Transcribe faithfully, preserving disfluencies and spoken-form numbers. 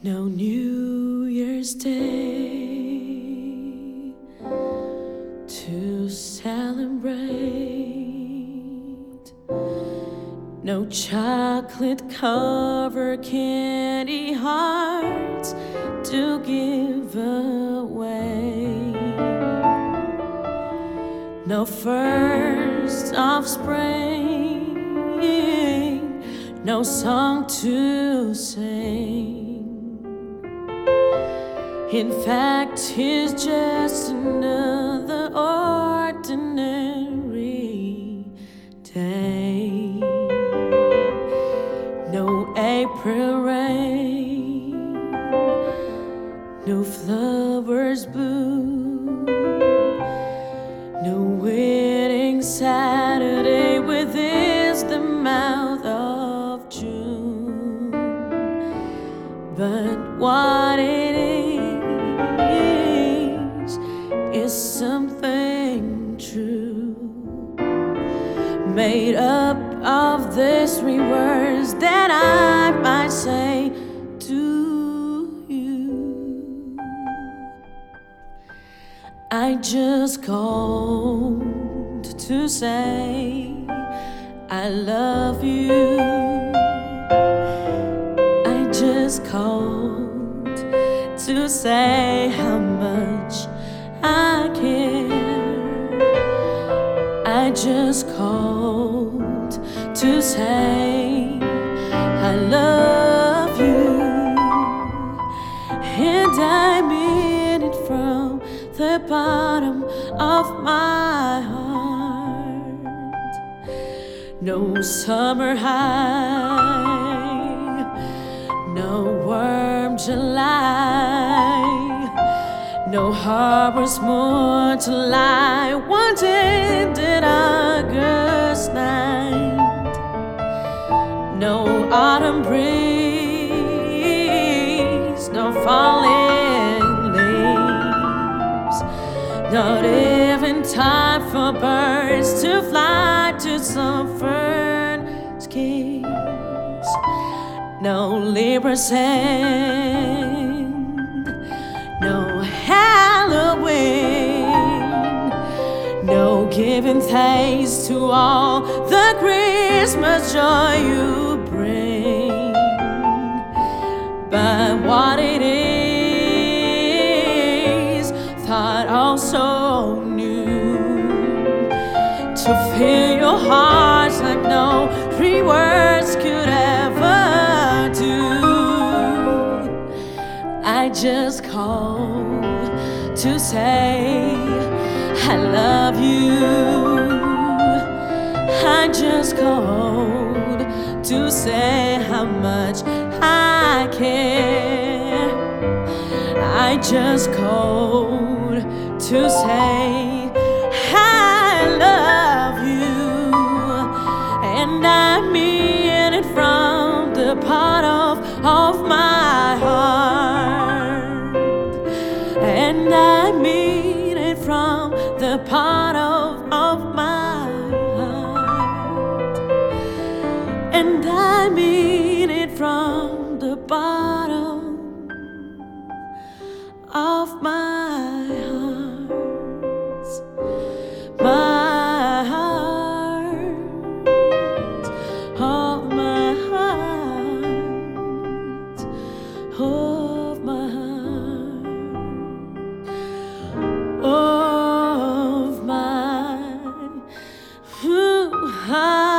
No New Year's Day to celebrate. No chocolate covered candy hearts to give away. No first of spring, no song to sing. In fact, it's just another ordinary day. No April rain, no flowers bloom, no wedding Saturday within the mouth of June. But what it is, is something true, made up of these three words that I might say to you. I just called to say I love you. I just called to say how much I care. I just called to say I love you, and I mean it from the bottom of my heart. No summer high, no warm July, no harvest moon to lie, one tinted August night, no autumn breeze, no falling leaves, not even time for birds to fly to some fern skies, no Libra sand, no Halloween, no giving thanks to all the Christmas joy you bring. But what it is, thought also new, to fill your hearts like no three words could ever do. I just called to say I love you. I just called to say how much I care. I just called to say I love you, and I mean it from the bottom of my heart, and I mean it from the bottom of my heart, and I mean it from the bottom of my heart, my heart, of my heart, of my heart, of my heart.